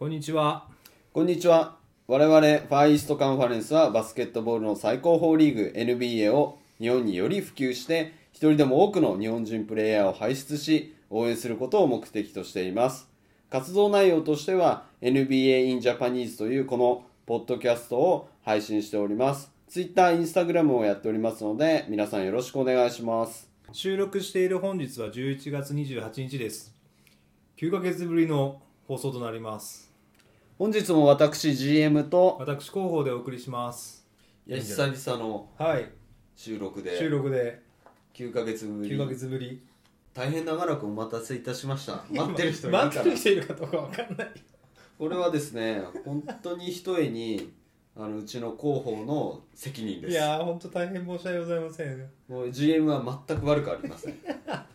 こんにちは。 こんにちは。我々ファーイーストカンファレンスはバスケットボールの最高峰リーグ NBA を日本により普及して一人でも多くの日本人プレイヤーを輩出し応援することを目的としています。活動内容としては NBA in Japanese というこのポッドキャストを配信しております。Twitter、Instagram をやっておりますので皆さんよろしくお願いします。 収録している本日は11月28日です。9ヶ月ぶりの放送となります。 本日も私 GM と私広報でお送りします。 久々の収録で9ヶ月ぶり。 9ヶ月ぶり。 大変長らくお待たせいたしました。待ってる人いるから。 待ってる人いるかどうかわかんない。 これはですね、本当にひとえにうちの広報の責任です。 いやー、本当大変申し訳ございません。 もう GM は全く悪くありません。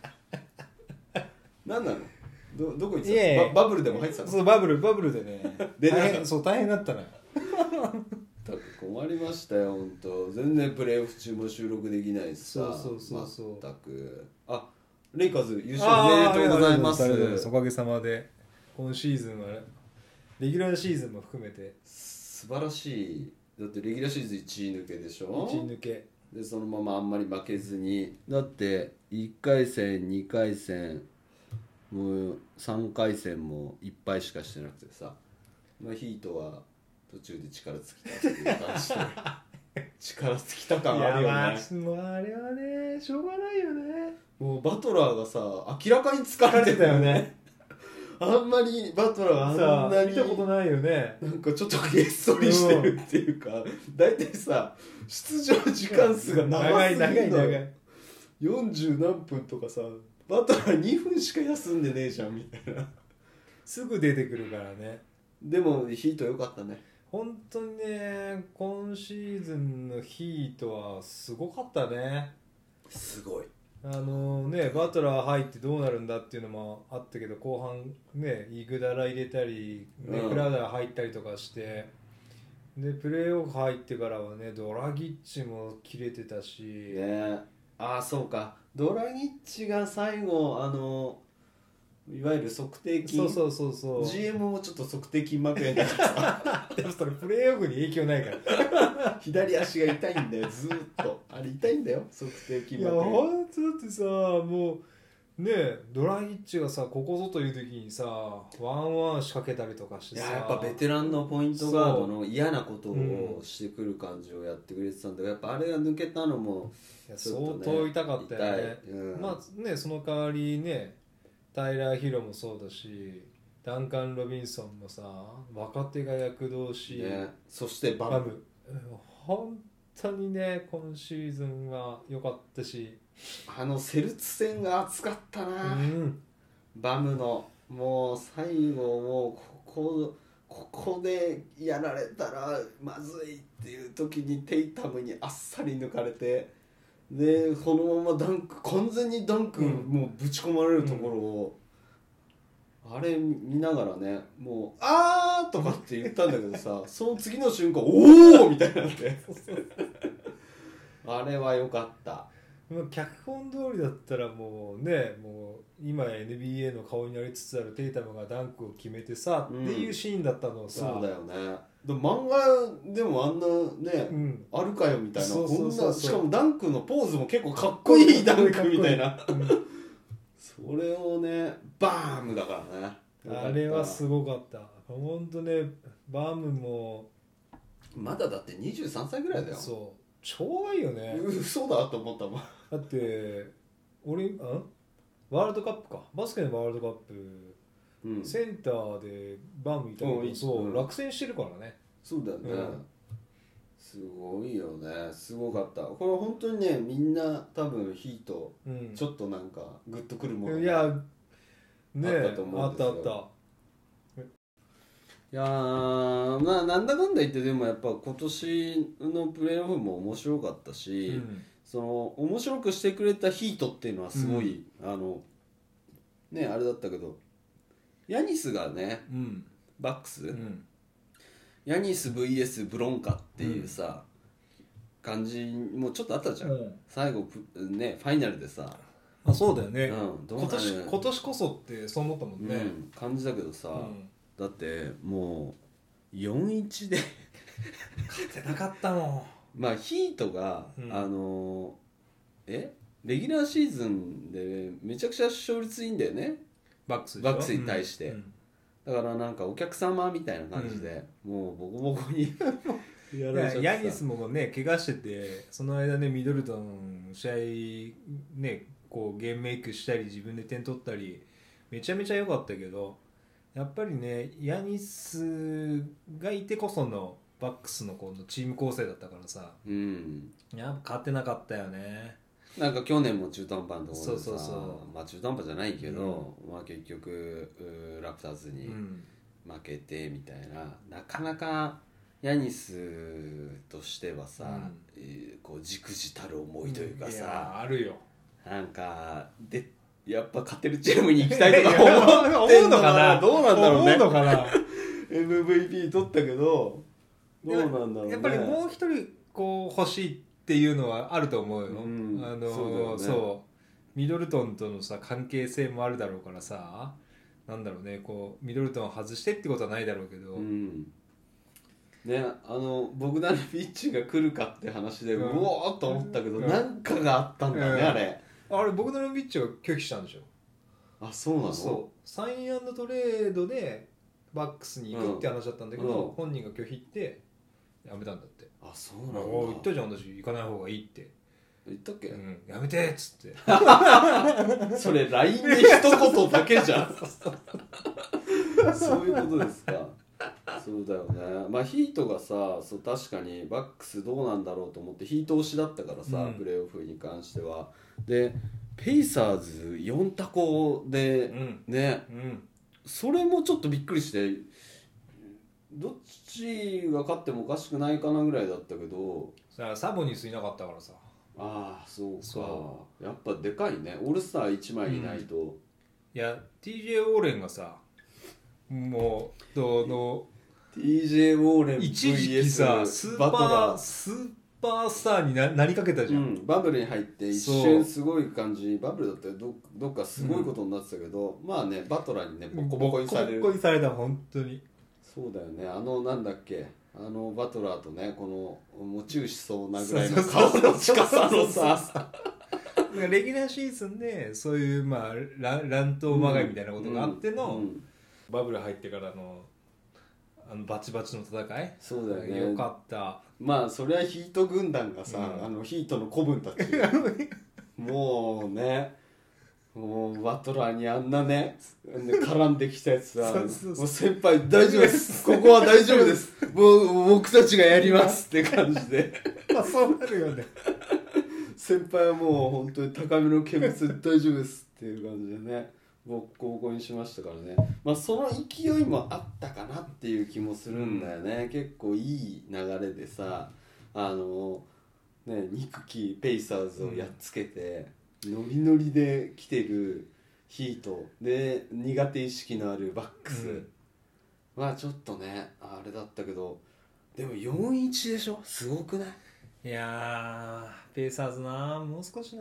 何なの？どこ行ってたの？バブルでも入ってたの？ そう、バブルでね。大変だったのよ。 困りましたよ、本当。全然プレーオフ中も収録できないしさ。 そう。 全く。レイカーズ優勝おめでとうございます。 おかげさまで今シーズンはレギュラーシーズンも含めて素晴らしい。だってレギュラーシーズン1位抜けでしょ。 1位抜けでそのままあんまり負けずに、だって1回戦2回戦もう3回戦もいっぱいしかしてなくてさ、ヒートは途中で力尽きたっていう感じで力尽きた感あるよね。 もうあれはねしょうがないよね。 もうバトラーがさ明らかに疲れてたよね。あんまりバトラーあんなに見たことないよね。 なんかちょっとげっそりしてるっていうか、だいたいさ出場時間数が長すぎるの。長い40何分とかさ、バトラー2分しか休んでねえじゃんみたいな。 すぐ出てくるからね。 でもヒート良かったね。 本当にね、今シーズンのヒートはすごかったね。 すごい。 バトラー入ってどうなるんだっていうのもあったけど、後半ねイグダラ入れたり、クラウダー入ったりとかして、でプレーオフ入ってからはねドラギッチも切れてたし、 ね、そうか、ドラギッチが最後いわゆる測定筋、 そう GM もちょっと測定筋膜炎だからでもそれプレーオフに影響ないから左足が痛いんだよ、ずーっとあれ痛いんだよ、測定筋膜炎。 いやほんとだってさ、もうねドラギッチがさここぞという時にさワン仕掛けたりとかしてさ、 やっぱベテランのポイントガードの嫌なことをしてくる感じをやってくれてたんだけど、やっぱあれが抜けたのもちょっと、ね、 相当痛かったよね。 まあね、その代わりねタイラー・ヒロもそうだし、ダンカン・ロビンソンもさ若手が躍動し、 そしてバム本当にね今シーズンは良かったし、 セルツ戦が熱かったな、バムのもう最後もうここでやられたらまずいっていう時にテイタムにあっさり抜かれて、でこのままダンク完全にダンクもうぶち込まれるところを、あれ見ながらね、もうあーとかって言ったんだけどさその次の瞬間おおみたいになってあれは良かった。 脚本通りだったらもうね、もう今 NBA の顔になりつつあるテイタムがダンクを決めてさ、っていうシーンだったのをさ、 そうだよね。でも漫画でもあんなね、あるかよみたいな、こんなしかもダンクのポーズも結構かっこいいダンクみたいなそれをねバームだからね、 あれはすごかった。ほんとね、バームもまだだって23歳ぐらいだよ。 そう超いいよね。 嘘だと思ったもん。 だってワールドカップか、バスケのワールドカップ、センターでバームいたけど、そう落選してるからね。 そうだよね、すごいよね、すごかった。これ本当にね、みんな多分ヒート、ちょっとなんかグッとくるものがあったと思うんですよ。 あった。 いやー、まあなんだかんだ言ってでもやっぱ今年のプレーオフも面白かったし、その面白くしてくれたヒートっていうのはすごい、あれだったけど、ヤニスがね、バックス、ヤニス VS ブロンカっていうさ、感じもちょっとあったじゃん、最後ねファイナルでさ。 そうだよね、 今年こそってそう思ったもんね、 感じだけどさ、 だってもう 4-1 で勝てなかったもまあヒートが、 うん、 レギュラーシーズンでめちゃくちゃ勝率いいんだよね、 バックスに対して、だからなんかお客様みたいな感じで、もうボコボコにやられちゃってさ。ヤニスもね怪我してて、その間ねミドルトン試合ねこうゲームメイクしたり自分で点取ったりめちゃめちゃ良かったけど、やっぱりねヤニスがいてこそのバックスのこのチーム構成だったからさ、 うん、 やっぱ勝てなかったよね。 なんか去年も中途半端のところでさ、 そうまあ中途半端じゃないけど、まあ結局ラプターズに負けてみたいな、なかなかヤニスとしてはさ、こう忸怩たる思いというかさ、 いやあるよ。 なんかでやっぱ勝てるチームに行きたいとか思ってんのかなどうなんだろうね。 思うのかな MVP 取ったけどどうなんだろうね。 やっぱりもう一人こう欲しいっていうのはあると思うよ、そうミドルトンとのさ関係性もあるだろうからさ、なんだろうね、こうミドルトンを外してってことはないだろうけど、 ね、ボグダノビッチが来るかって話で、うおーっと思ったけど、なんかがあったんだね、 あれボグダノビッチが拒否したんでしょ。 あ、そうなの。 そうサイン&トレードでバックスに行くって話だったんだけど、本人が拒否ってやめたんだって。 あ、そうなんだ。 言ったじゃん、私行かない方がいいって言ったっけ、 やめてっつってそれ LINE で一言だけじゃんそういうことですか。そうだよね。まあヒートがさ、そう確かにバックスどうなんだろうと思ってヒート推しだったからさ、プレーオフに関しては。でペイサーズ4タコで、ね、それもちょっとびっくりして、どっちが勝ってもおかしくないかなぐらいだったけど、 サボニスいなかったからさ。 ああそうか、やっぱでかいね、オールスター1枚いないと、 いや TJ オーレンがさ、もう TJ ウォーレン VS 一時期さスーパースターに なりかけたじゃん、 バブルに入って一瞬すごい感じ、バブルだったら どっかすごいことになってたけど、まあねバトラーにねボコボコにされる、 ボコボコにされた。本当にそうだよね。なんだっけ、バトラーとね、この持ち牛しそうなぐらいの顔の近さのさレギュラーシーズンでそういうまあ乱闘まがいみたいなことがあっての、バブル入ってからのバチバチの戦い。 そうだよね。 よかった。 まあそりゃヒート軍団がさ、ヒートの子分たちもうね、もうバトラーにあんなね絡んできたやつはもう先輩大丈夫ですここは大丈夫ですもう僕たちがやりますって感じでまあそうなるよね先輩はもう本当に高めの見物で大丈夫ですっていう感じでねボコボコにしましたからね。まあその勢いもあったかなっていう気もするんだよね、結構いい流れでさ、憎きペイサーズをやっつけて、ノリノリで来てるヒートで苦手意識のあるバックスはちょっとねあれだったけど、でも 4-1 でしょ、すごくない？ いやーペイサーズな、もう少しな、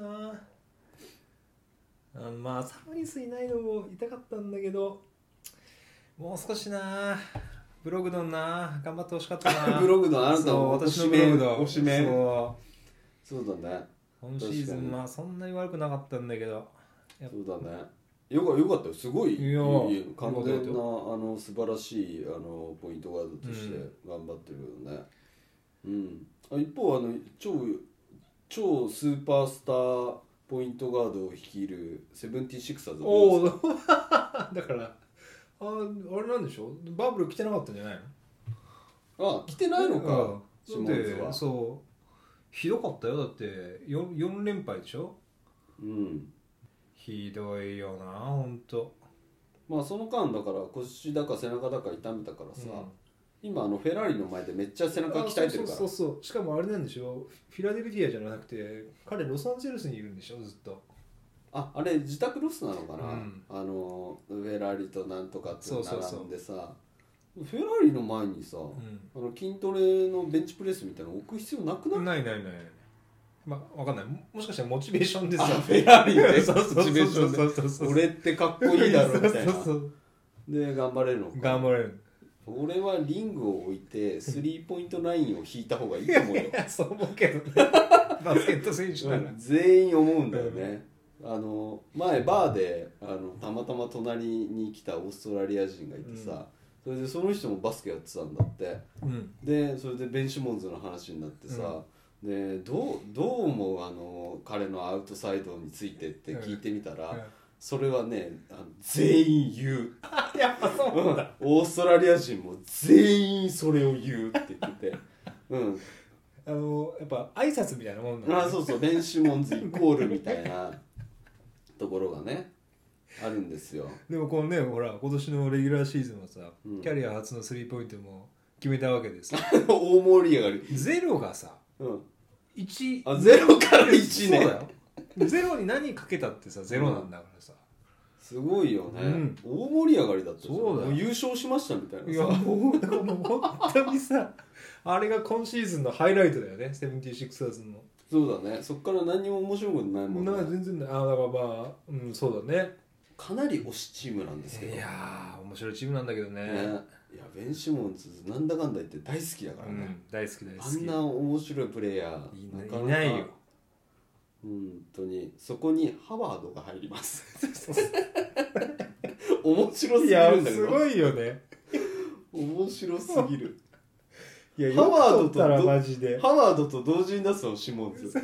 まあサボニスいないのも痛かったんだけど、もう少しな、ブログドンな頑張ってほしかったなブログドン、あなたの私のブログドン推しメン、そうだね、 今シーズンまあそんなに悪くなかったんだけど、 そうだね、よかったよ、すごい完全な素晴らしいポイントガードとして頑張ってるよね、一方超スーパースターポイントガードを率いるセブンティシクサーズおおだからあれなんでしょう、バブル来てなかったんじゃないの？来てないのか、 シモンズは。そうひどかったよ、だって 4連敗でしょ。ひどいよなほんと。 まあその間だから腰だか背中だか痛めたからさ、今フェラーリの前でめっちゃ背中鍛えてるから。 そうしかもあれなんでしょ、フィラデルフィアじゃなくて彼ロサンゼルスにいるんでしょずっと。 あれ自宅ロスなのかな、フェラーリとなんとかって並んでさ、フェラーリの前にさ、筋トレのベンチプレスみたいなの置く必要なくない？ない、 まあ、わかんない、もしかしたらモチベーションですよ。 フェラーリでモチベーションで俺ってかっこいいだろみたいな。 で頑張れるのか。 頑張れる。 俺はリングを置いてスリーポイントラインを引いた方がいいと思うよ。 いやそう思うけどねバスケット選手なら全員思うんだよね。前バーでたまたま隣に来たオーストラリア人がいてさ、それでその人もバスケやってたんだって、でそれでベン・シモンズの話になってさ、でどう思う彼のアウトサイドについてって聞いてみたら、それはね全員言うやっぱそうなんだ、 オーストラリア人も全員それを言うって言っててやっぱ挨拶みたいなもんなんだ、ね、 そうベン・シモンズイコールみたいなところがねあるんですよ。 でもこのねほら今年のレギュラーシーズンはさ、キャリア初のスリーポイントも決めたわけですよ大盛り上がり。 ゼロがさ、 1ゼロから1ね。 そうだよゼロに何かけたってさゼロなんだからさ、 すごいよね、大盛り上がりだったじゃん。 そうだよ、 もう優勝しましたみたいなさ。 いやもう本当にさあれが今シーズンのハイライトだよね、セブンティシクサーズの。 そうだね、そっから何にも面白いことないもんね。 全然ない。だからそうだね、 かなり推しチームなんですけど。 いやー面白いチームなんだけどね。 いやベン・シモンズなんだかんだ言って大好きだからね、 大好き大好き。 あんな面白いプレイヤーいないよ。 本当に。そこにハワードが入ります面白すぎるんだけど。 すごいよね。 面白すぎる。 いやハワードとマジでハワードと同時に出すのシモンズ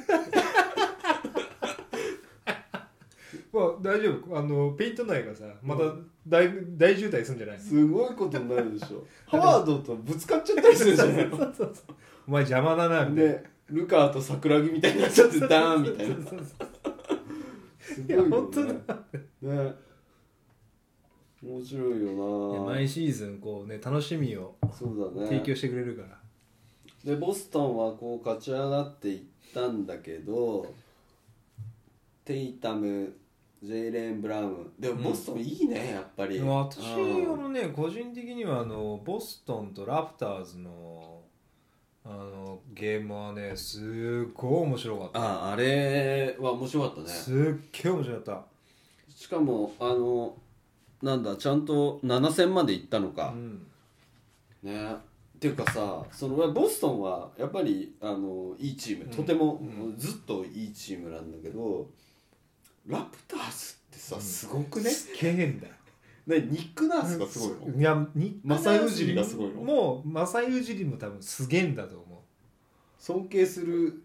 まあ大丈夫、ペイント内がさまた大渋滞するんじゃないの。 すごいことになるでしょハワードとぶつかっちゃったりするじゃないのそうお前邪魔だなみたいな、 でルカーと桜木みたいになっちゃってダーンみたいな。すごいよね。 本当だね、面白いよな。 毎シーズンこうね楽しみをそうだね提供してくれるから。 でボストンはこう勝ち上がっていったんだけど、テイタム、ジェイレーン・ブラウンでもボストンいいね、やっぱり。 私ね個人的にはボストンとラプターズのゲームはねすっごい面白かった。 あれは面白かったね。 すっげえ面白かった。 しかもなんだちゃんと7戦まで行ったのか、ね。っていうかさ、ボストンはやっぱりいいチーム、とても、ずっといいチームなんだけど、ラプターズってさ、すごくね。 すげえんだよ。 ニック・ナースがすごいの？ いやマサイ・ウジリがすごいの？ もうマサイ・ウジリも多分すげえんだと思う。 尊敬する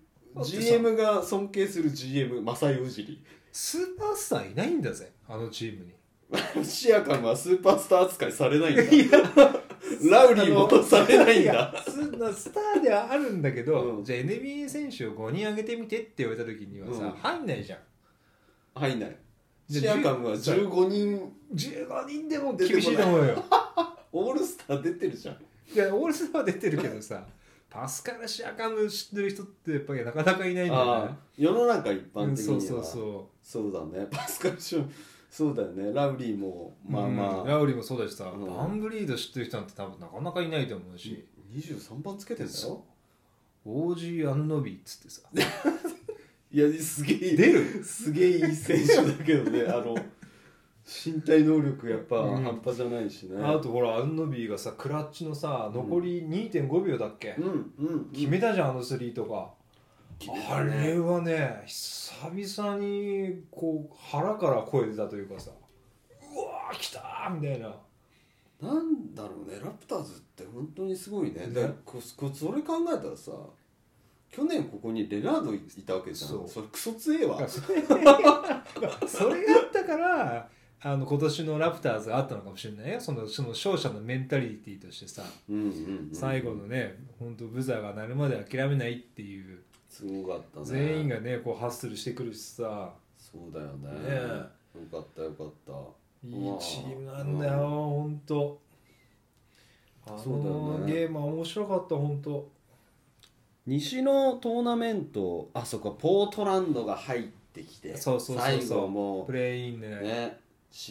GM が尊敬する GM マサイ・ウジリ。 スーパースターいないんだぜあのチームに。 シアカムはスーパースター扱いされないんだ。ラウリーもされないんだ。 スターではあるんだけど、じゃあ NBA 選手を5人挙げてみてって言われた時にはさ、入んないじゃん。 入んない。シアカムは15 人でも厳しいと思うよ。 オールスター出てるじゃん。 いやオールスターは出てるけどさ、パスカル・シアカム知ってる人ってやっぱりなかなかいないんだよね。 世の中一般的には、 そうだね。パスカル・シアカムそうだよね。ラウリーもまあまあ、 ラウリーもそうだしさ、バンブリード知ってる人なんて多分なかなかいないと思うし、 23番つけてんだよ。 オージー・アヌノビーっつってさいやすげえ出るすげえいい選手だけどね身体能力やっぱ半端じゃないしね、 あとほらアヌノビーがさクラッチのさ残り 2.5 秒だっけ、決めたじゃんスリーとか。あれはね久々にこう腹から声出たというかさ、うわー来たーみたいな。 なんだろうね、ラプターズって本当にすごいね。それ考えたらさ、去年ここにレナードいたわけじゃん。それクソ強えわ。それがあったから今年のラプターズがあったのかもしれないよ。その勝者のメンタリティとしてさ、最後のね本当ブザーが鳴るまで諦めないっていう。 すごかったね。 全員がねこうハッスルしてくるしさ。 そうだよね。よかったよかった。 いいチームなんだよ本当。そうだよね。ゲームは面白かった本当。 西のトーナメント、あそこポートランドが入ってきて、 最後もプレイインでね、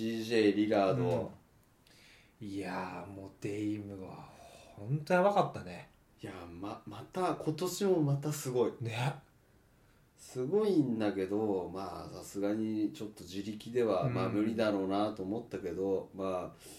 CJ リラード、 いやもうデイムは本当やばかったね。 いやまた今年もまたすごいね。 すごいんだけど、まあさすがにちょっと自力ではまあ無理だろうなと思ったけど、まあ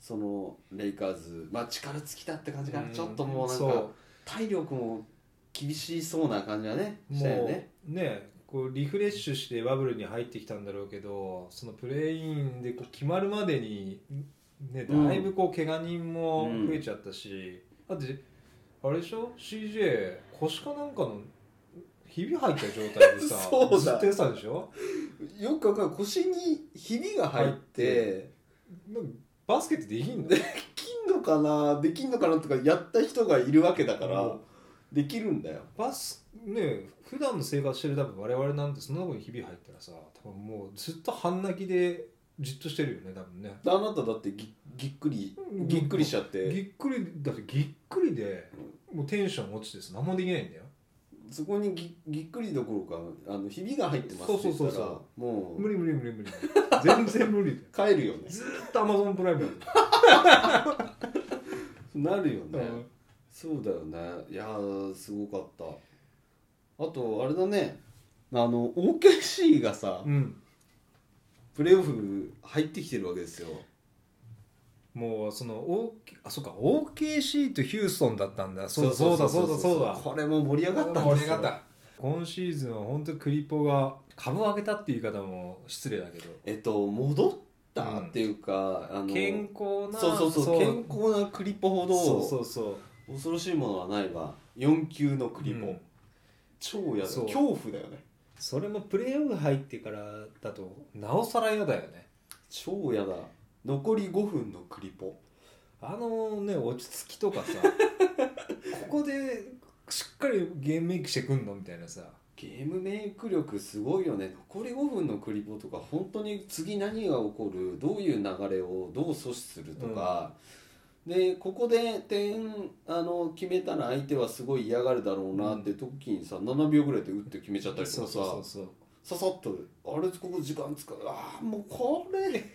そのレイカーズ、まあ力尽きたって感じかな、ちょっともうなんかそう体力も厳しそうな感じはねしたよね。 もうねこうリフレッシュしてバブルに入ってきたんだろうけど、そのプレーインでこう決まるまでに、ね、だいぶこう怪我人も増えちゃったし、だってあれでしょ CJ 腰かなんかのひび入った状態でさそうだずっとやってたでしょ。 よくわかる、腰にひびが入ってなんかバスケってできんのできんのかなできんのかなとかやった人がいるわけだからうんできるんだよ。 バスね普段の生活してる多分我々なんてそんなとこにひび入ったらさ多分もうずっと半泣きでじっとしてるよね多分ね。 あなただってぎっくりしちゃってぎっくりだってぎっくりでもうテンション落ちてさ何もできないんだよ。 そこにぎっくりどころかひびが入ってますって言ったらそうもう無理全然無理だよ。 帰るよねずーっとアマゾンプライムやるなるよね、 うんそうだよね。いやーすごかった。あとあれだね、OKC がさ、 うんプレーオフ入ってきてるわけですよ。 もうそのあそうか OKC とヒューストンだったんだ。そうだこれも盛り上がったんですよ。 今シーズンは本当にクリポが株を上げたっていう言い方も失礼だけど戻ったっていうか、 健康なそう健康なクリポほどそう恐ろしいものはないわ。4級のクリポ、超やだ、恐怖だよね。 それもプレーオフ入ってからだとなおさら嫌だよね。 超やだ。残り5分のクリポ落ち着きとかさここでしっかりゲームメイクしてくんのみたいなさ。 ゲームメイク力すごいよね。残り5分のクリポとか本当に次何が起こる、どういう流れをどう阻止するとか、でここで点決めたら相手はすごい嫌がるだろうなって時にさ、7秒ぐらいで打って決めちゃったりとかさ、ささっとあれここ時間使う、もうこれ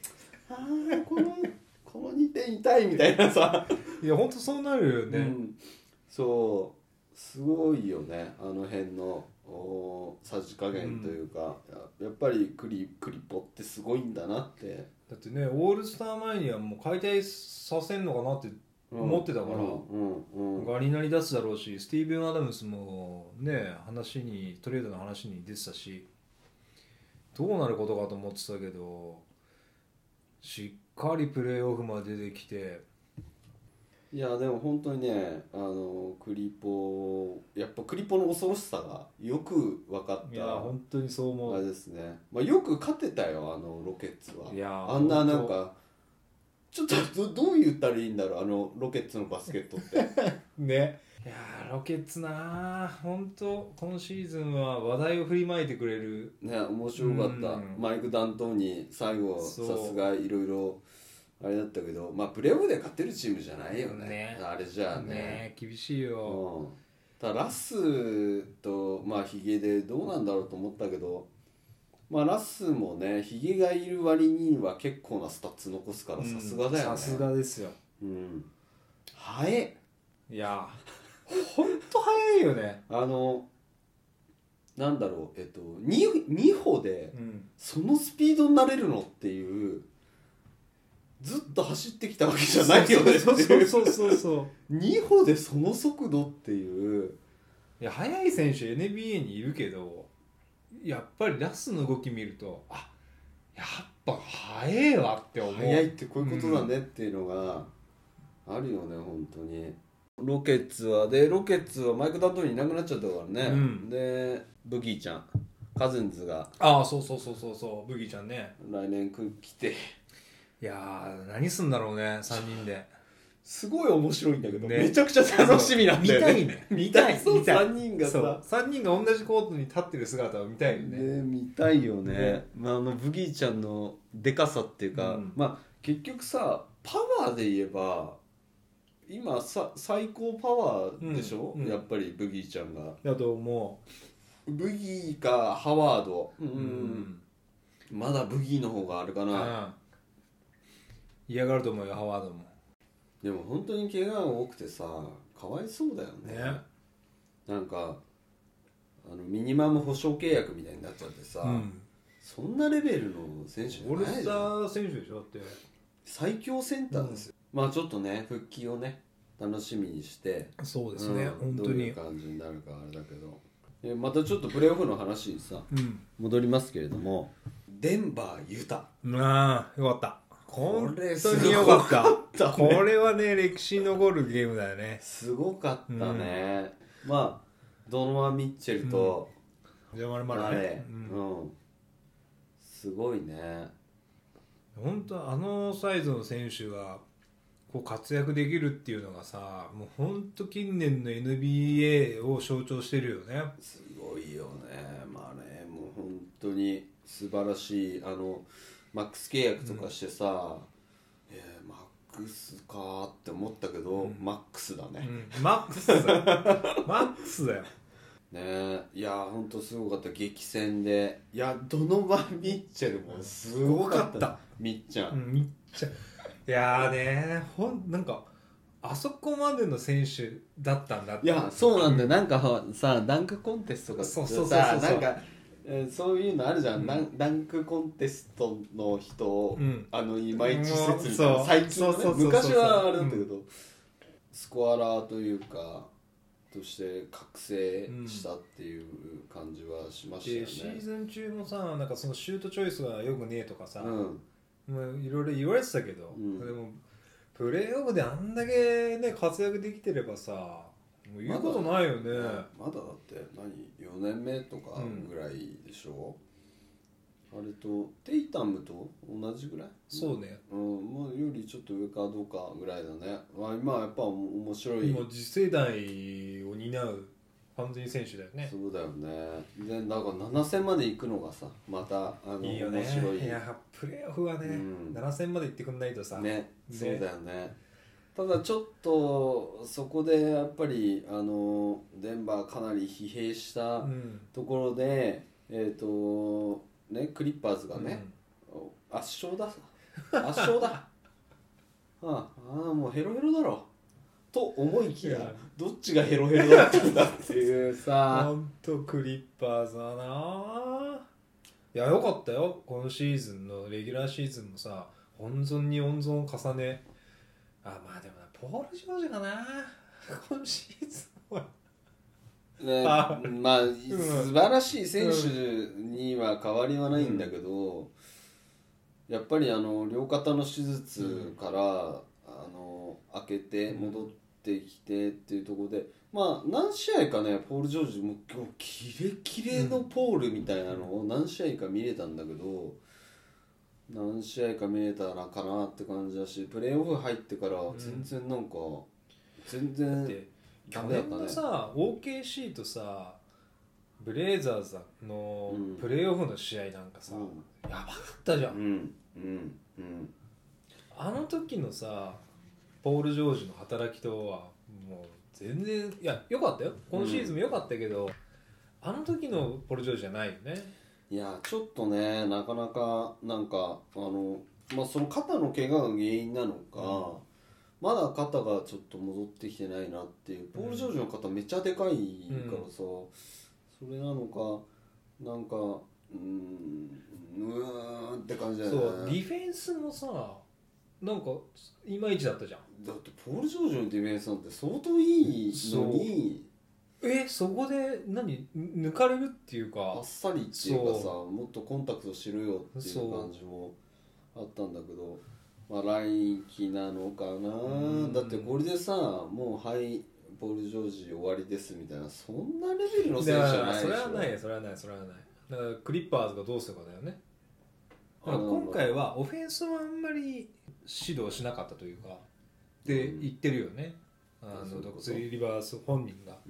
この2点痛いみたいなさいや本当そうなるよね、 そうすごいよね、あの辺のさじ加減というか、やっぱりクリポってすごいんだなって。 だってねオールスター前にはもう解体させんのかなって思ってたから、ガリナリ出すだろうし、スティーブン・アダムスもねトレードの話に出てたし、どうなることかと思ってたけどしっかりプレーオフまで出てきて。 いやでも本当にね、やっぱクリポの恐ろしさがよく分かった。 いや本当にそう思う。 あれですね、よく勝てたよロケッツは。 いやあんななんかちょっとどう言ったらいいんだろう、ロケッツのバスケットってね。いやロケッツな本当今シーズンは話題を振りまいてくれるね。面白かった、マイク・ダントニー最後さすがいろいろあれだったけど、プレーオフで勝てるチームじゃないよ ねあれじゃあね厳しいよ、 ただラスとヒゲでどうなんだろうと思ったけど、ラスもねヒゲがいる割には結構なスタッツ残すからさすがだよね。 さすがですよ。 早い。 いやほんと早いよね。 なんだろう、2歩でそのスピードになれるのっていう、ずっと走ってきたわけじゃないよねっていう。そう2歩でその速度っていう。 いや速い選手 NBA にいるけど、やっぱりラスの動き見るとやっぱ速いわって思う。 速いってこういうことだねっていうのがあるよね本当に。ロケッツはマイク・ダントニーいなくなっちゃったからね、でブギーちゃんカズンズがそうブギーちゃんね来年来て、 いや何すんだろうね3人で。 すごい面白いんだけど、めちゃくちゃ楽しみなんだよね。 見たいそう3人がさ 3人が同じコートに立ってる姿を見たいよね。 見たいよね。ブギーちゃんのでかさっていうか、結局さパワーで言えば今最高パワーでしょ、やっぱりブギーちゃんが。 だと思う。ブギーかハワード、まだブギーの方があるかな。 嫌がると思うよハワードも。 でも本当に怪我が多くてさかわいそうだよね。なんかミニマム保証契約みたいになっちゃってさ、そんなレベルの選手じゃないじゃん。 オールスター選手でしょ。だって最強センターですよ、 まあちょっとね復帰をね楽しみにしてそうですね、本当にどういう感じになるかあれだけど、またちょっとプレーオフの話にさ、戻りますけれども、デンバーユタ、 ああよかった、 これ本当によかったね、 これはね歴史に残るゲームだよね。 すごかったね、まあドノワン・ミッチェルと、 ジャマル・マラね、 すごいね。 本当あのサイズの選手がこう活躍できるっていうのがさ、もう本当近年の NBA を象徴してるよね。 すごいよね。まあね、もう本当に素晴らしい。マックス契約とかしてさ、マックスかって思ったけど、マックスだね、 マックスだよマックスだよね。いや本当すごかった、激戦で。いやドノバン・ミッチェルもすごかった、みっちゃん、 みっちゃん、いやね、なんかあそこまでの選手だったんだって。 いやそうなんだよ、なんかさダンクコンテストとかさ、なんかそういうのあるじゃん、ダンクコンテストの人、いまいち施設みたいな、最近のね、昔はあれだったけど、スコアラーというかとして覚醒したっていう感じはしましたよね。 でシーズン中もさ、なんかそのシュートチョイスがよくねえとかさ、いろいろ言われてたけど、でもプレーオフであんだけね活躍できてればさ、もう言うことないよね。 まだだって4年目とかぐらいでしょ、あれとテイタムと同じぐらい、 そうね、 まあ、よりちょっと上かどうかぐらいだね。まあ、今はやっぱ面白い、 今次世代を担う完全選手だよね。 そうだよね。でだから7戦まで行くのがさまたいいよね、 面白い。 いやプレーオフはね、7戦まで行ってくんないとさね、そうだよね。ただちょっとそこでやっぱりデンバーかなり疲弊したところで、ね、クリッパーズがね、圧勝だああもうヘロヘロだろと思いきや、どっちがヘロヘロだったんだっていうさほんとクリッパーズだな。いやよかったよ、今シーズンのレギュラーシーズンもさ、温存に温存を重ね、まあでもなポール・ジョージかな今シーズンはね、まあ素晴らしい選手には変わりはないんだけど、やっぱり両肩の手術から開けて戻ってきてっていうところで、まあ何試合かねポール・ジョージも今日キレキレのポールみたいなのを何試合か見れたんだけど、何試合か見れたらかなって感じだし、プレーオフ入ってから全然なんか、全然去年のさ OKC とさブレイザーズのプレーオフの試合なんかさ、やばかったじゃん、あの時のさポール・ジョージの働きとはもう全然、いや良かったよ、今シーズンも良かったけど、あの時のポール・ジョージじゃないよね。 いやちょっとねなかなかなんかまあその肩の怪我が原因なのか、まだ肩がちょっと戻ってきてないなっていう。ポール・ジョージの肩めっちゃでかいからさ、それなのかなんかって感じだよね。 そうディフェンスもさなんかいまいちだったじゃん。 だってポール・ジョージのディフェンスなんて相当いいのに、 そこで抜かれるっていうか、 あっさりっていうかさ、もっとコンタクトしろよっていう感じもあったんだけど、まあ来季なのかな、だってこれでさもうはいポール・ジョージ終わりですみたいな、そんなレベルの選手じゃないでしょ。 それはないだからクリッパーズがどうするかだよね。だから今回はオフェンスはあんまり指導しなかったというかって言ってるよね、ドクスリー・リバース本人が。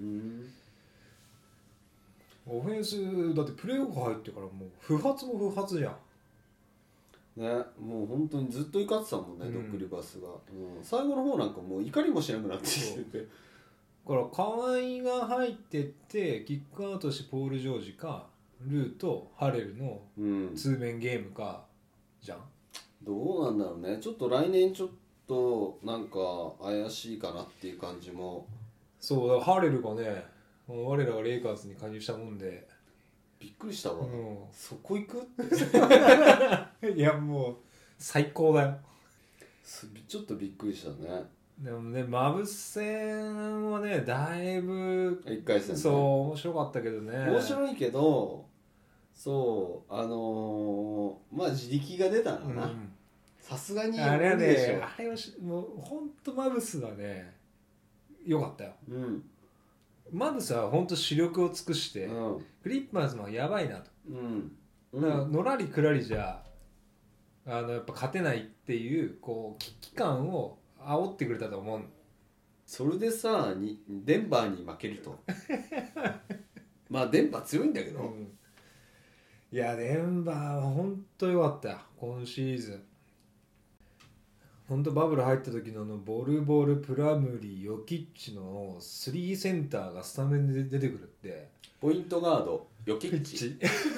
オフェンスだってプレーオフ入ってからもう不発も不発じゃんね。もう本当にずっと怒ってたもんね、ドッグ・リバースが、最後の方なんかもう怒りもしなくなってきてて、 だから河合が入ってってキックアウトしてポール・ジョージかルーとハレルの通面ゲームかじゃん、 どうなんだろうね。ちょっと来年ちょっとなんか怪しいかなっていう感じも。 そうだからハレルがね我らがレイカーズに加入したもんでびっくりしたわ、そこ行くいやもう最高だよ。 ちょっとびっくりしたね。 でもねマブス戦はねだいぶ 1回戦ね。 そう面白かったけどね。 面白いけど、そうまあ自力が出たのかな。さすがにあれは無理でしょ。 ねあれはもう本当マブスはね良かったよ。マブスは本当主力を尽くして、クリッパーズのやばいなと、だからのらりくらりじゃやっぱ勝てないっていうこう危機感を煽ってくれたと思う。 それでさデンバーに負けるとまあデンバー強いんだけど、 いやデンバーは本当良かったよ今シーズン。本当バブル入った時のボルボル、プラムリ、ヨキッチの3センターがスタメンで出てくるって。 ポイントガードヨキッチ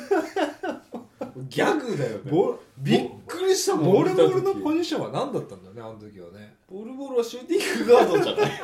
ギャグだよね。びっくりしたもん。 ボルボルのポジションは何だったんだねあの時はね。 ボルボルはシューティングガードじゃない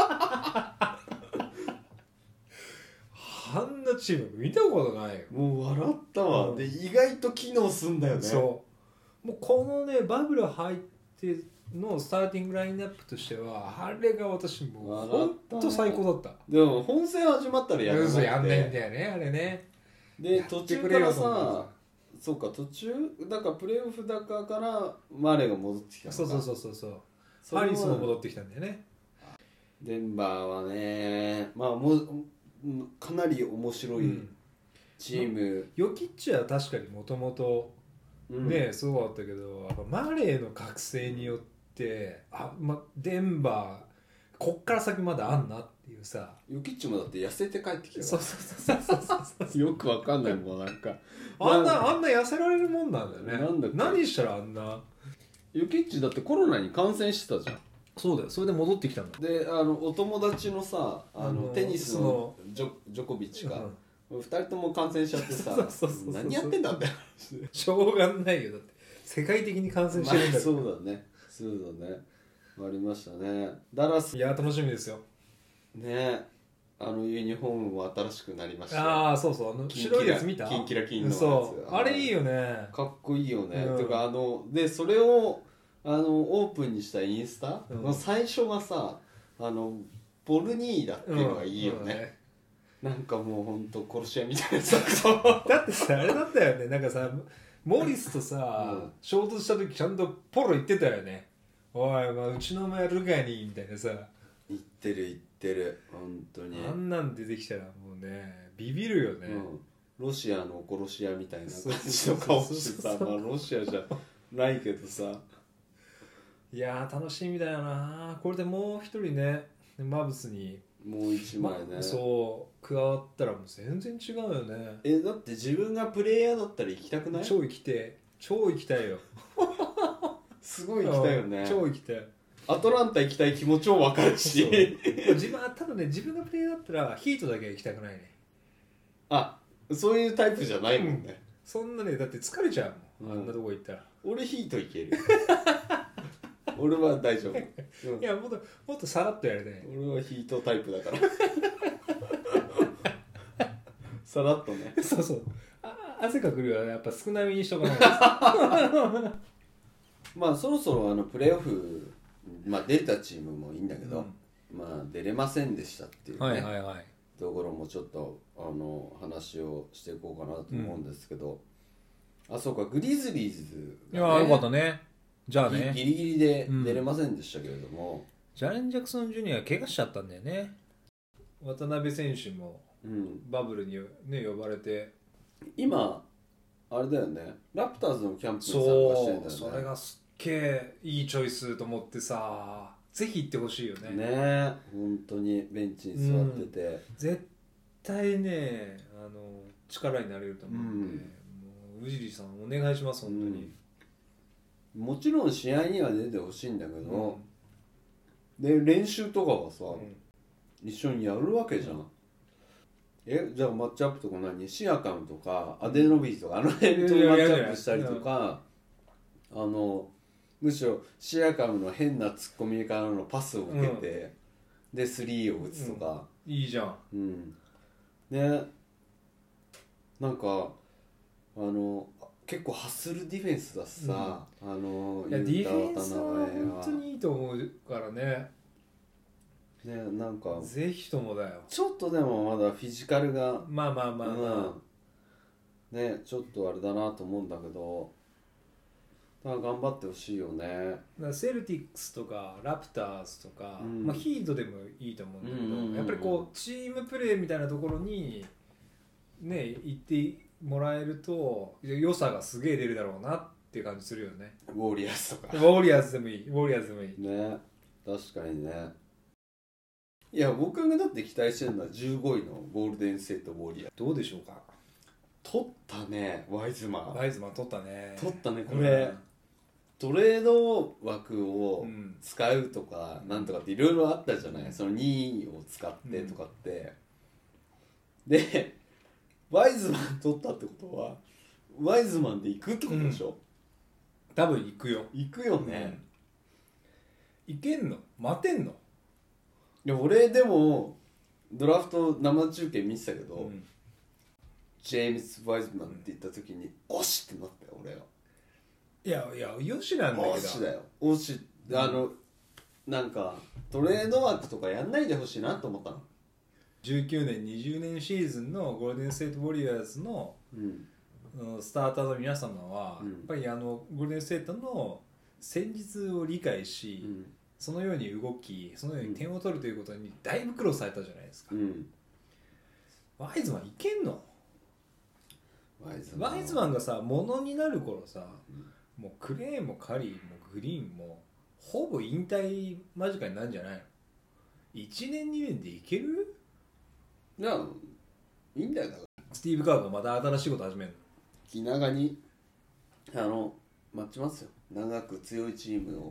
あんなチーム見たことないよ。 もう笑ったわ、で意外と機能すんだよね。 そうもうこのねバブル入ってのスターティングラインナップとしてはあれが私もうほんと最高だった。 でも本戦始まったらやらなくてやんないんだよねあれね。 で途中からさそうか途中だからプレーオフだからマレーが戻ってきたのか。 そうハリスも戻ってきたんだよね。 デンバーはねまあもうかなり面白いチーム、 ヨキッチは確かにもともとねすごかったけどやっぱマレーの覚醒によってデンバーこっから先まだあんなっていうさ。 ヨキッチもだって痩せて帰ってきたそうよくわかんないもんなんかあんな痩せられるもんなんだよね。 なんだっけ何したらあんな。 ヨキッチだってコロナに感染してたじゃん。 そうだよそれで戻ってきたんだ。 でお友達のさテニスのジョコビッチか、2人とも感染しちゃってさ何やってんだってしょうがないよだって世界的に感染してるんだから、 そうだねありましたね。ダラスいや楽しみですよね。ユニフォームも新しくなりました。 ああそう白いやつ見た。 キンキラキンのやつ。 そうあれいいよね。 かっこいいよね、てかでそれをオープンにしたインスタの最初がさボルニーダっていうのがいいよね、なんかもうほんと殺し屋みたいなさだってさあれだったよねなんかさモリスとさ、衝突した時ちゃんとポロ言ってたよね。おい、うちのお前やるかにみたいなさ言ってる本当に。 あんなん出てきたらもうねビビるよね、 ロシアの殺し屋みたいな感じの顔してさロシアじゃないけどさいや楽しみだよな。これでもう一人ねマブスにもう一枚ね、 そう加わったらもう全然違うよね。 だって自分がプレイヤーだったら行きたくない？ 超行きたいよすごい行きたいよね。 超行きたい。 アトランタ行きたい気持ちも分かるしただね自分がプレイヤーだったらヒートだけは行きたくないね。 そういうタイプじゃないもんね、 そんなねだって疲れちゃうもん、あんなとこ行ったら。 俺ヒートいける俺は大丈夫、 いやもっとさらっとやりたい。 俺はヒートタイプだからさらっとねそう汗かく量はやっぱ少なめにしとかないまあそろそろプレーオフ、出たチームもいいんだけど、出れませんでしたっていうね、ところもちょっと話をしていこうかなと思うんですけど、そうかグリズリーズが、ね、いやよかったね。じゃあねギリギリで出れませんでしたけれども、 ジャレン・ジャクソン・ジュニア怪我しちゃったんだよね。渡辺選手もバブルに、ね、呼ばれて今あれだよねラプターズのキャンプに参加してるんだよね。 それがすっげえいいチョイスと思ってさぜひ行ってほしいよね。 本当にベンチに座ってて、 絶対ね力になれると思うんで、もう宇尻さんお願いします本当に、 もちろん試合には出てほしいんだけど、で練習とかはさ、一緒にやるわけじゃん、じゃあマッチアップとかシアカムとかアデノビーとか辺とマッチアップしたりとか、むしろシアカムの変なツッコミからのパスを受けて、でスリーを打つとか、 いいじゃん。 ね、なんか結構ハッスルディフェンスだしさ、 いやディフェンスは本当にいいと思うからね。 ね、なんかぜひともだよ。 ちょっとでもまだフィジカルがまあまあまあまあ、 ね、ちょっとあれだなと思うんだけど、だから頑張ってほしいよね。 だからセルティックスとかラプターズとか、 うんまあ、ヒートでもいいと思うんだけど、 うんうんうんうん、 やっぱりこうチームプレーみたいなところにね行ってもらえると良さがすげえ出るだろうなっていう感じするよね。 ウォリアーズとかウォリアーズでもいい、ウォリアーズでもいいね、確かにね。いや僕がだって期待してるのは15位のゴールデンステートウォリアーズ。 どうでしょうか。 取ったね、ワイズマンワイズマン取ったね。 取ったね。これトレード枠をうん使うとかなんとかっていろいろあったじゃない、その2位を使ってとかって、でワイズマン取ったってことはワイズマンで行くってことでしょ、 多分行くよ。 行くよね、 行けんの待てんの。 いや俺でもドラフト生中継見てたけど、ジェームス・ワイズマンって言った時に「おし!」ってなったよ俺は。 いやいやよしなんだけど。 おしだよ、おし。なんかトレード枠とかやんないでほしいなと思ったの。 19年20年シーズンのゴールデンステートウォリアーズのスターターの皆様は、やっぱりゴールデンステートの戦術を理解し、そのように動きそのように点を取るということにだいぶ苦労されたじゃないですか、ワイズマンいけんの。ワイズマンがさものになる頃さ、もうクレーンもカリーもグリーンもほぼ引退間近になるんじゃないの。1年2年でいける。 いやいいんだよ。だからスティーブ・カーがまた新しいこと始めるの。 気長に待ちますよ、長く強いチームを。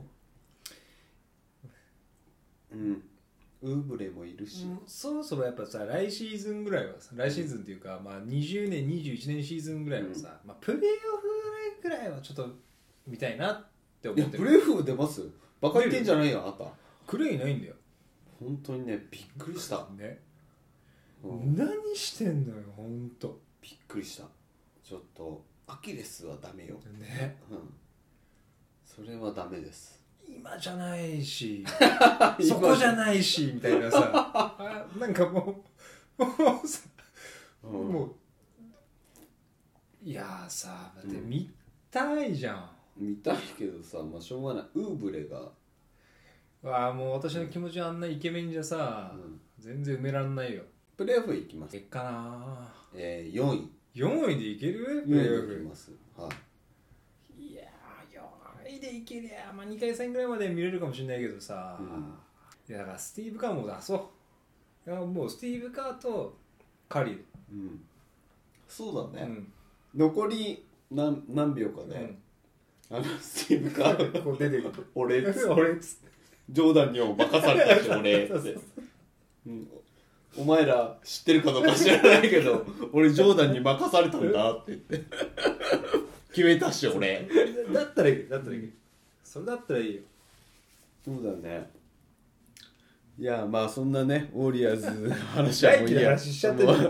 ウーブレもいるし、 そろそろやっぱさ来シーズンぐらいはさ、来シーズンっていうか、まあ、20年21年シーズンぐらいはさ、まあ、プレーオフぐらいはちょっと見たいなって思ってる。 いやプレーオフ出ます。バカ言ってんじゃないよあなた。 クレイいないんだよ本当にね、びっくりしたね、何してんのよほんと。 びっくりした。ちょっとアキレスはダメよね、 それはダメです。 今じゃないしそこじゃないしみたいなさなんかもうさ、もういやさだって見たいじゃん、 見たいけどさ、まあしょうがない。ウーブレがわあもう私の気持ちはあんなイケメンじゃさ、全然埋めらんないよ。 プレーオフ行きます。 結果な 4位 4位でいける。 4位で行きます。 いやー4位でいけりゃ、まあ、2回戦ぐらいまで見れるかもしれないけどさ、いやだからスティーブ・カーも出そう。いやもうスティーブ・カーとカリー、 そうだね、残り何秒かで、スティーブ・カーこう出てくる俺っつって俺っつってジョーダンにも任されたし俺ってお前ら知ってるかどうか知らないけど俺ジョーダンに任されたんだって言って決めたし俺だったらいい、だったらいい、それだったらいいよ。 そうだね。いやまあそんなねウォリアーズの話はもういいや話しちゃってるウ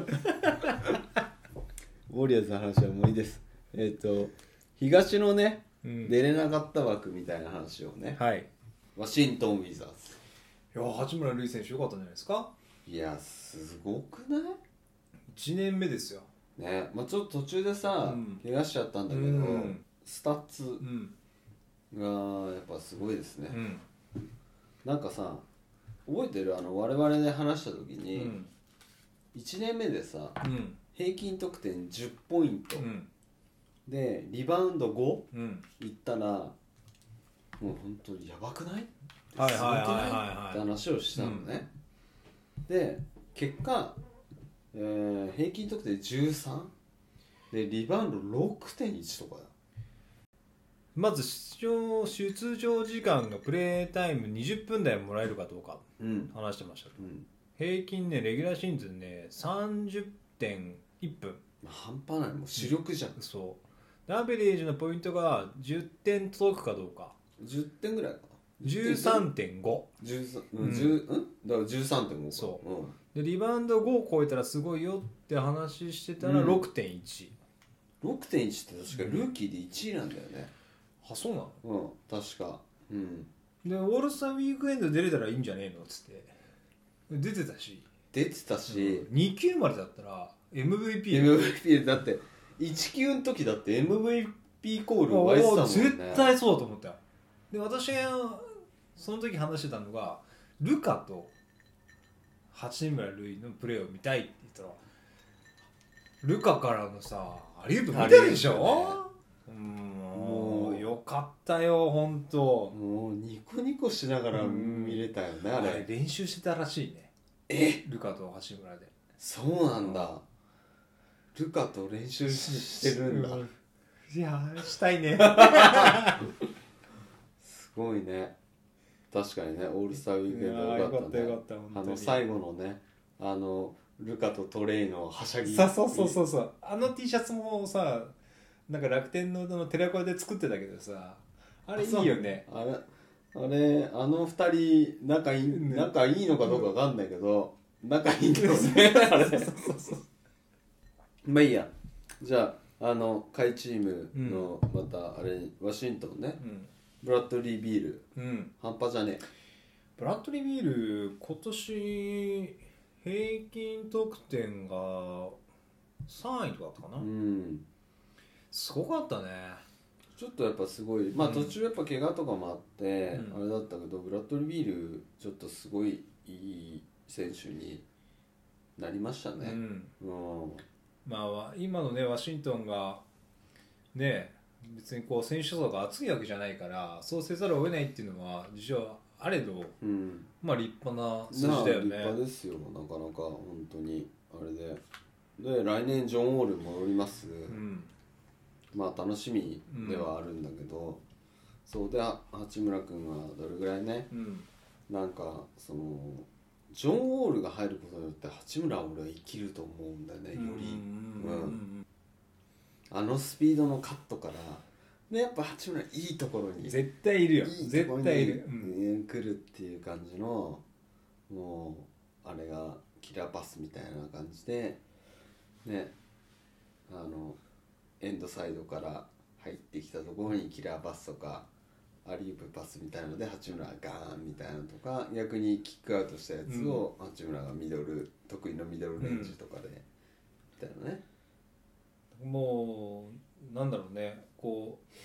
ォリアーズの話はもういいです。東のね、出れなかった枠みたいな話をね、 はい、 ワシントン・ウィザーズ。 いや八村塁選手良かったんじゃないですか。 いやすごくない 1年目ですよね。まあちょっと途中でさ、怪我しちゃったんだけど、スタッツがやっぱすごいですね、なんかさ覚えてる我々で話した時に、1年目でさ、平均得点10ポイント、でリバウンド5、いったらもう本当にやばくない？ はいはいすごくないって話をしたのね、で結果、平均得点13でリバウンド 6.1 とかだ。 まず出場時間がプレータイム20分台もらえるかどうか話してました、平均ねレギュラーシーズンね 30.1 分、 半端ない、もう主力じゃん、 そうアベレージのポイントが10点届くかどうか。 10点ぐらいかな。 13.5、 だから 13.5 そう、でリバウンド5を超えたらすごいよって話してたら 6.1、 6.1 って確かルーキーで1位なんだよね。 あ、そうなの。 うん、確か。うん。 でオールスターウィークエンド出れたらいいんじゃねえのっつって出てたし、 出てたし、 2級までだったら MVP MVP だって1級の時だって MVP コール湧いてたもんね。 絶対そうだと思ったよ。で私がその時話してたのがルカと八村塁のプレーを見たいって言ったらルカからのさアリウープ見たでしょ、もうよかったよ本当。 もうニコニコしながら見れたよね、あれ。 練習してたらしいね。ルカと八村で。 そうなんだ。ルカと練習してるんだ。 いやしたいねすごいね。確かにね、オールスターウィークエンドよかったね。 よかった本当に。 最後のね、ルカとトレイのはしゃぎ。 そうT シャツもさ、なんか楽天の寺子屋で作ってたけどさ、あれいいよね。 あれ2人仲いいのかどうかわかんないけど、仲いいんだよねあれ。まあいいや。じゃあ下位チームのまたあれ、ワシントンね、ブラッドリー・ビール、半端じゃねえ。 ブラッドリー・ビール今年平均得点が3位とかだったかな。すごかったね。 ちょっとやっぱすごい、まあ途中やっぱ怪我とかもあって、あれだったけど、ブラッドリー・ビールちょっとすごいいい選手になりましたね。 まあ今のねワシントンがね別にこう選手層が厚いわけじゃないからそうせざるを得ないっていうのは実はあれど、まあ立派な数字だよね。 立派ですよ、なかなか本当にあれで来年ジョン・ウォール戻ります、まあ楽しみではあるんだけど、そうで八村君はどれぐらいね、なんかそのジョン・ウォールが入ることによって八村は俺は生きると思うんだよね、より。あのスピードのカットからでやっぱ八村いいところに絶対いるよ、絶対いる、 来るっていう感じの、もうあれがキラーパスみたいな感じでね、エンドサイドから入ってきたところにキラーパスとかアリウープパスみたいなので八村がガーンみたいなのとか、逆にキックアウトしたやつを八村が得意のミドルレンジとかで、みたいなね。 もうなんだろうね、こう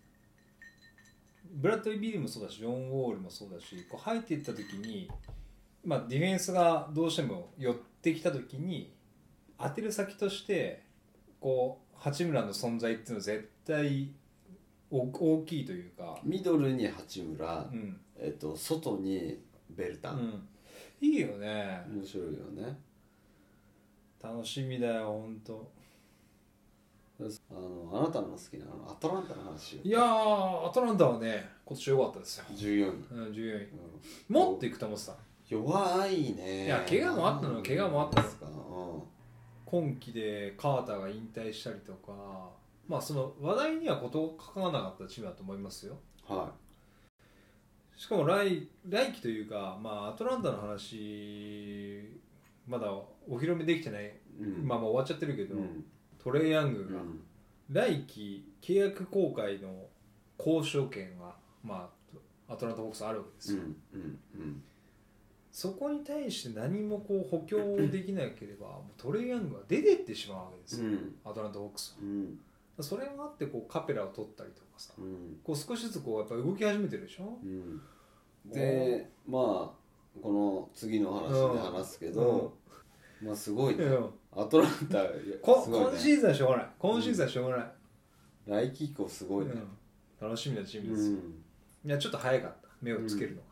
ブラッドリー・ビールもそうだしジョン・ウォールもそうだし、こう入っていった時に、まあ、ディフェンスがどうしても寄ってきた時に当てる先としてこう八村の存在っていうのは絶対大きいというか、 ミドルに八村、外にベルタン、 いいよね。 面白いよね。 楽しみだよ本当。 あなたの好きなアトランタの話よ。 いやーアトランタはね今年良かったですよ。 14位、 14位、もっといくと思ってた。 弱いね。 いや怪我もあったの、怪我もあったの。今季でカーターが引退したりとか、まあその話題には事を書かなかったチームだと思いますよ。しかも来季というか、まあアトランタの話まだお披露目できてない、まあもう終わっちゃってるけど、トレイ・ヤングが来季契約更改の交渉権が、まあ、アトランタ・ホークスあるわけですよ。そこに対して何もこう補強できなければもうトレイ・ヤングは出てってしまうわけですよ、アトランタ・ホークスは。それがあってこうカペラを取ったりとかさ、こう少しずつこうやっぱ動き始めてるでしょ。 でまあこの次の話で話すけど、まあすごいね、アトランタ今シーズンはしょうがない、今シーズンはしょうがない、 来季以降すごいね、 楽しみなチームですよ。いやちょっと早かった目をつけるのが。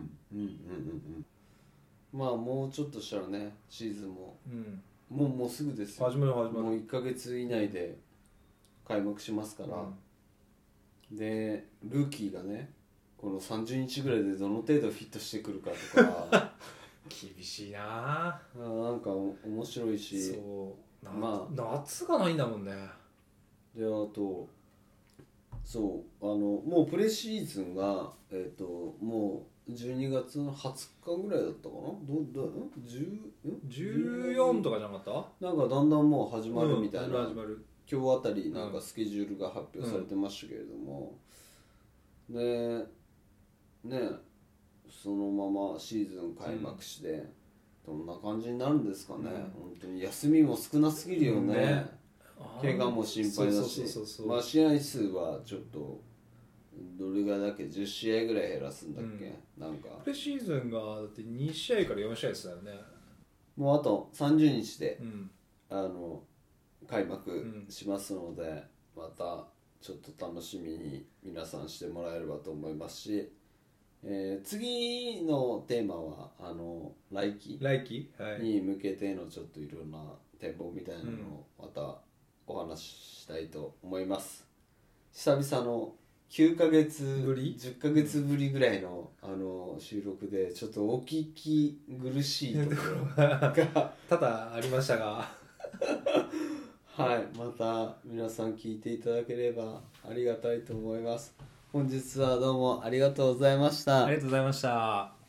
まあもうちょっとしたらねシーズンも、もうすぐですよ。 始まる。 もう1ヶ月以内で開幕しますから、でルーキーがねこの30日ぐらいでどの程度フィットしてくるかとか厳しいな。 なんか面白いし、 そうまあ夏がないんだもんね。 であとそうもうプレシーズンがもう12月の20日ぐらいだったかな、 14とかじゃなかった？ なんかだんだんもう始まるみたいな今日あたりなんかスケジュールが発表されてましたけれども、でねそのままシーズン開幕して、どんな感じになるんですかね、本当に休みも少なすぎるよね、怪我も心配だし、まあ試合数はちょっとどれがだっけ10試合ぐらい減らすんだっけ、なんかプレシーズンがだって2試合から4試合ですよね。 もうあと30日で、開幕しますので、またちょっと楽しみに皆さんしてもらえればと思いますし、次のテーマは来季に向けてのちょっといろんな展望みたいなのをまたお話ししたいと思います。久々の9ヶ月ぶり10ヶ月ぶりぐらいの、収録でちょっとお聞き苦しいところが多々ありましたがはい、また皆さん聞いていただければありがたいと思います。本日はどうもありがとうございました。 ありがとうございました。